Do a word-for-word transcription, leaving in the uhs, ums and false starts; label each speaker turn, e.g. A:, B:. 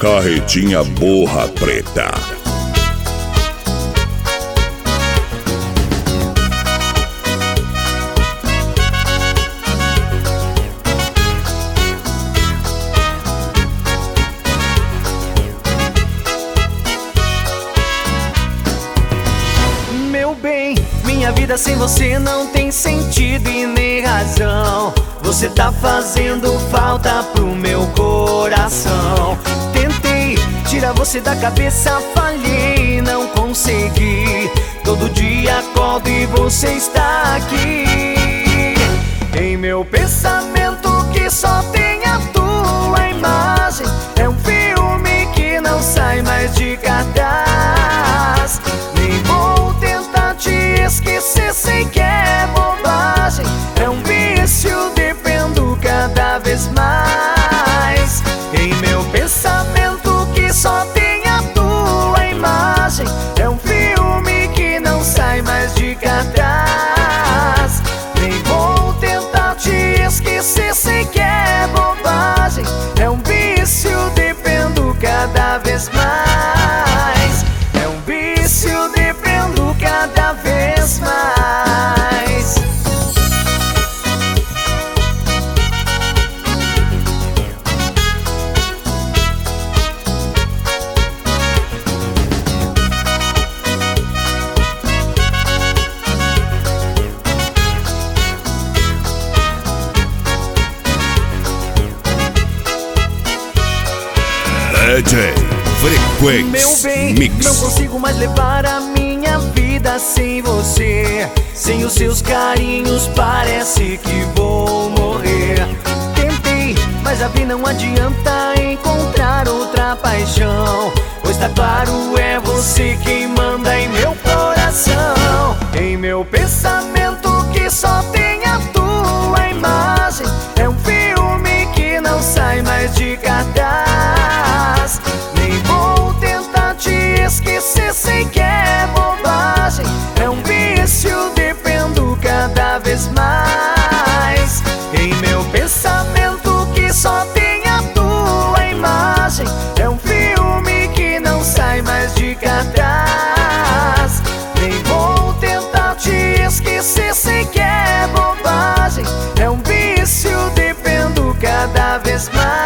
A: Carretinha Borra Preta.
B: Meu bem, minha vida sem você não tem sentido e nem razão. Você tá fazendo falta pro meu coração. Tentei tirar você da cabeça, falhei, não consegui. Todo dia acordo e você está aqui. Em meu pensamento que só tem a tua imagem. É um filme que não sai mais de cartaz. Nem vou tentar te esquecer, sei que é bobagem. É um vício, dependo cada vez mais. Em meu pensamento que só tem a tua imagem. É um filme que não sai mais de cartaz. Nem vou tentar te esquecer, sei que é bobagem. É um vício, dependo cada vez mais. É um vício, dependo cada vez mais.
A: D J Frequency
B: Meu bem,
A: Mix.
B: não consigo mais levar a minha vida sem você. Sem os seus carinhos parece que vou morrer. Tentei, mas já vi, não adianta encontrar outra paixão. Pois tá claro, é você quem manda em meu coração. Em meu pensamento que só tem a tua imagem. É um filme que não sai mais de cartaz. Nem vou tentar te esquecer, sei que é bobagem. É um vício, dependo cada vez mais. Em meu pensamento que só tem a tua imagem. É um filme que não sai mais de cartaz. Nem vou tentar te esquecer, sei que é bobagem. É um vício, dependo cada vez mais.